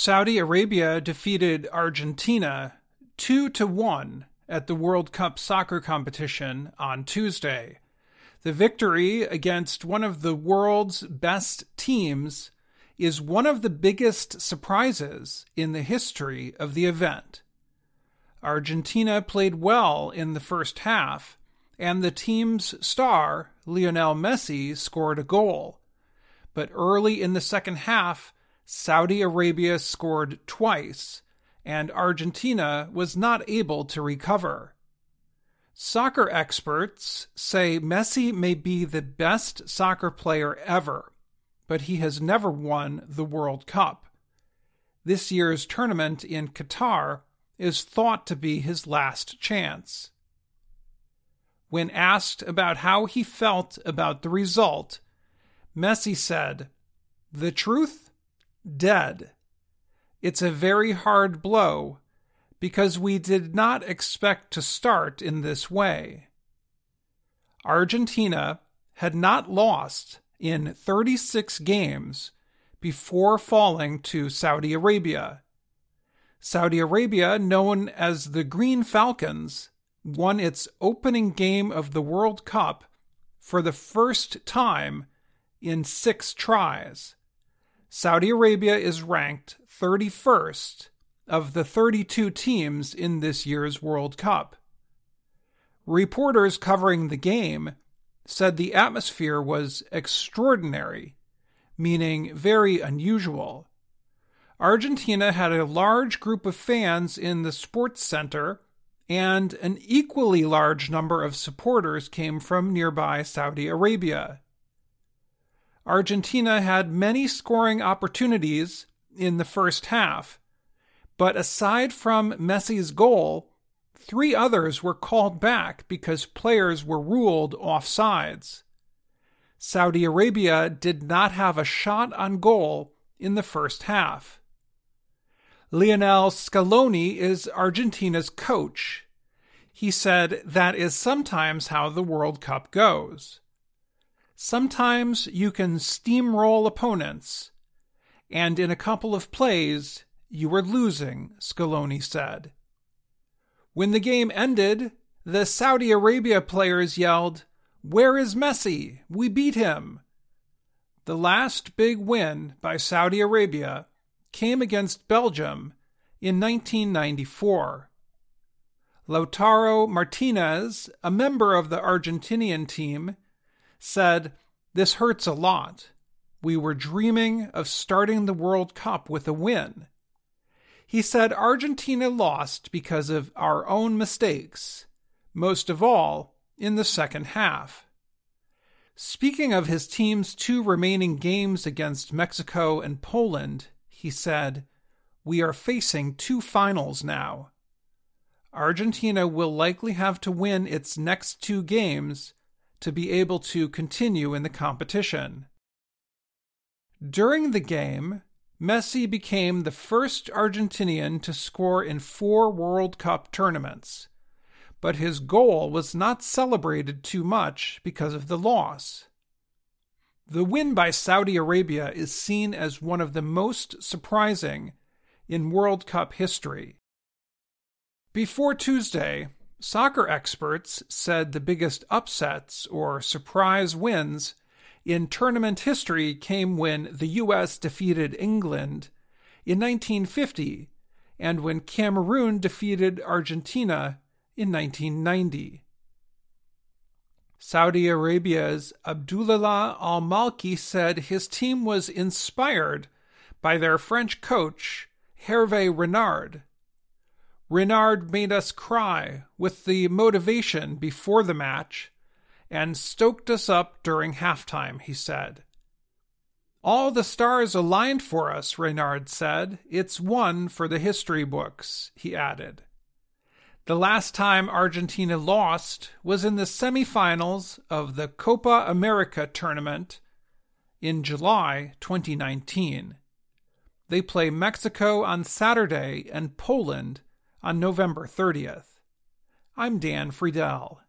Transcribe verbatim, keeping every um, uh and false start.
Saudi Arabia defeated Argentina two to one at the World Cup soccer competition on Tuesday. The victory against one of the world's best teams is one of the biggest surprises in the history of the event. Argentina played well in the first half, and the team's star, Lionel Messi, scored a goal. But early in the second half, Saudi Arabia scored twice, and Argentina was not able to recover. Soccer experts say Messi may be the best soccer player ever, but he has never won the World Cup. This year's tournament in Qatar is thought to be his last chance. When asked about how he felt about the result, Messi said, "The truth? Dead. It's a very hard blow because we did not expect to start in this way." Argentina had not lost in thirty-six games before falling to Saudi Arabia. Saudi Arabia, known as the Green Falcons, won its opening game of the World Cup for the first time in six tries. Saudi Arabia is ranked thirty-first of the thirty-two teams in this year's World Cup. Reporters covering the game said the atmosphere was extraordinary, meaning very unusual. Argentina had a large group of fans in the sports center, and an equally large number of supporters came from nearby Saudi Arabia. Argentina had many scoring opportunities in the first half, but aside from Messi's goal, three others were called back because players were ruled offsides. Saudi Arabia did not have a shot on goal in the first half. Lionel Scaloni is Argentina's coach. He said that is sometimes how the World Cup goes. Sometimes you can steamroll opponents, and in a couple of plays, you were losing, Scaloni said. When the game ended, the Saudi Arabia players yelled, "Where is Messi? We beat him." The last big win by Saudi Arabia came against Belgium in nineteen ninety-four. Lautaro Martinez, a member of the Argentinian team, said, "This hurts a lot. We were dreaming of starting the World Cup with a win." He said Argentina lost because of our own mistakes, most of all in the second half. Speaking of his team's two remaining games against Mexico and Poland, he said, "We are facing two finals now. Argentina will likely have to win its next two games to be able to continue in the competition." During the game, Messi became the first Argentinian to score in four World Cup tournaments, but his goal was not celebrated too much because of the loss. The win by Saudi Arabia is seen as one of the most surprising in World Cup history. Before Tuesday, soccer experts said the biggest upsets or surprise wins in tournament history came when the U S defeated England in nineteen fifty and when Cameroon defeated Argentina in nineteen ninety. Saudi Arabia's Abdullah Al-Malki said his team was inspired by their French coach, Hervé Renard. Renard made us cry with the motivation before the match and stoked us up during halftime, he said. All the stars aligned for us, Renard said. It's one for the history books, he added. The last time Argentina lost was in the semifinals of the Copa America tournament in July twenty nineteen. They play Mexico on Saturday and Poland on November thirtieth. I'm Dan Friedel.